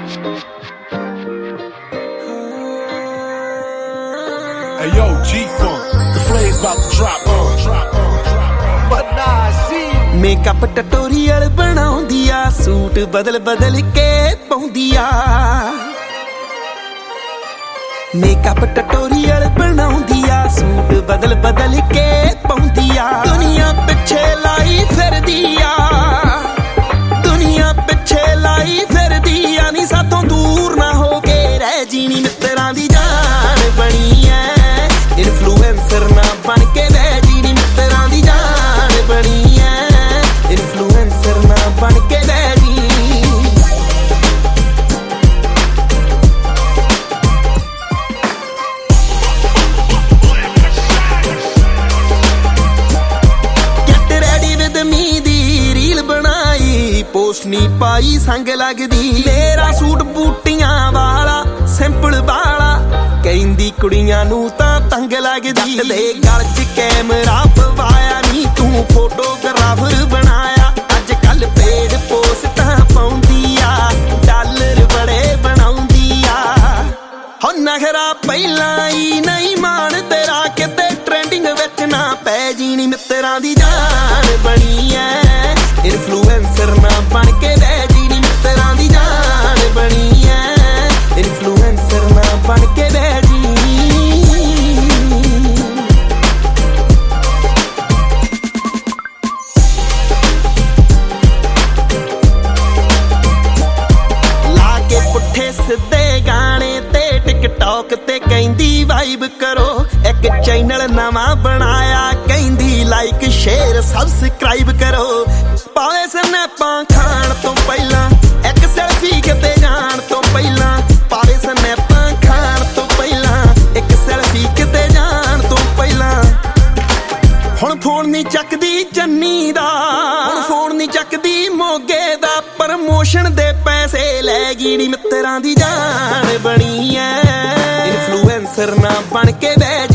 Hey yo, G-Funk, the flame's about to drop on. But nah, see. Makeup tutorial ਬਣਾਉਂਦੀ ਆ, suit ਬਦਲ ਬਦਲ ਕੇ ਪਾਉਂਦੀ ਆ। ਮੇਕਅਪ ਟਟੋਰੀਅਲ ਬਣਾਉਂਦੀ ਆ, ਸੂਟ ਬਦਲ ਬਦਲ ਕੇ ਪਾਉਂਦੀ ਆ। ਦੁਨੀਆ ਪਿੱਛੇ ਲਾਈ ਫਿਰਦੀ ਆ, ਦੁਨੀਆ ਪਿੱਛੇ ਲਾਈ ਫਿਰਦੀ ਆ। ਨੀ ਸਾਥੋਂ ਦੂਰ ਨਾ ਹੋ ਕੇ ਰਹਿ ਜੀਣੀ ਮਿੱਤਰਾਂ ਦੀ ਜਾਨ ਬਣੀ ਐ। ਇਨਫਲੂਐਂਸਰ ਨਾ ਬਣ ਕੇ ਰਹਿ ਜੀਣੀ ਮਿੱਤਰਾਂ ਦੀ ਜਾਨ ਬਣੀ ਐ। ਇਨਫਲੂਐਂਸਰ ਨਾ ਬਣ ਕੇ ਰਹਿ ਜੀ। Get ready with me ਦੀ ਰੀਲ ਬਣਾਈ, ਪੋਸਟ ਨੀ ਪਾਈ ਸੰਗ ਲੱਗਦੀ। ਮੇਰਾ ਸੂਟ ਬੂਟੀਆਂ ਵਾਲਾ ਸਿੰਪਲ ਵਾਲਾ, ਕਹਿੰਦੀ ਕੁੜੀਆਂ ਨੂੰ ਤਾਂ ਤੰਗ ਲੱਗਦੀ। ਜੱਟ ਦੇ ਗਲ 'ਚ ਕੈਮਰਾ ਪਵਾਇਆ ਨੀ, ਤੂੰ ਫੋਟੋਗ੍ਰਾਫਰ ਬਣਾਇਆ। ਅੱਜ ਕੱਲ ਪੇਜ ਪੋਸਟਾਂ ਪਾਉਂਦੀ ਆ, ਡਾਲਰ ਬੜੇ ਬਣਾਉਂਦੀ ਆ। ਹੋ ਨਖਰਾ ਪਹਿਲਾਂ ਹੀ ਨਹੀਂ ਮਾਣ ਤੇਰਾ, ਕਿਤੇ ਟ੍ਰੈਂਡਿੰਗ ਵਿੱਚ ਨਾ ਪੈ ਜੀਣੀ ਮਿੱਤਰਾਂ ਦੀ ਜਾਨ ਬਣੀ ਐ। ਇਨਫਲੂਐਂਸਰ ਨਾ ਬਣ ਕੇ ਰਹਿ ਜੀਣੀ ਮਿੱਤਰਾਂ ਦੀ ਜਾਨ ਬਣੀ ਐ। ਇਨਫਲੂਐਂਸਰ ਨਾ ਬਣ ਕੇ ਰਹਿ ਜੀ। ਲਾ ਕੇ ਪੁੱਠੇ ਸਿੱਧੇ ਗਾਣੇ ਤੇ ਟਿਕਟੌਕ ਤੇ ਕਹਿੰਦੀ ਵਾਈਬ ਕਰੋ। ਇੱਕ ਚੈਨਲ ਨਵਾਂ ਬਣਾਇਆ, ਕਹਿੰਦੀ ਲਾਈਕ ਸ਼ੇਅਰ ਸਬਸਕ੍ਰਾਈਬ ਕਰੋ। ਪਾਵੇ ਸਨੈਪਾਂ ਖਾਣ ਤੋਂ ਪਹਿਲਾਂ, ਇੱਕ ਸੈਲਫੀ ਕਿਤੇ ਜਾਣ ਤੋਂ ਪਹਿਲਾਂ। ਪਾਵੇ ਸਨੈਪਾਂ ਖਾਣ ਤੋਂ ਪਹਿਲਾਂ, ਇੱਕ ਸੈਲਫੀ ਕਿਤੇ ਜਾਣ ਤੋਂ ਪਹਿਲਾਂ। ਹੁਣ ਫੋਨ ਨਹੀਂ ਚੱਕਦੀ ਜੰਨੀ ਦਾ, ਹੁਣ ਫੋਨ ਨਹੀਂ ਚੱਕਦੀ ਮੋਗੇ ਦਾ। ਪ੍ਰਮੋਸ਼ਨ ਦੇ ਪੈਸੇ ਲੈ ਗਈ ਨੀ ਮਿੱਤਰਾਂ ਦੀ ਜਾਨ ਬਣੀ ਐ। ਇਨਫਲੂਐਂਸਰ ਨਾ ਬਣ ਕੇ ਬਹਿ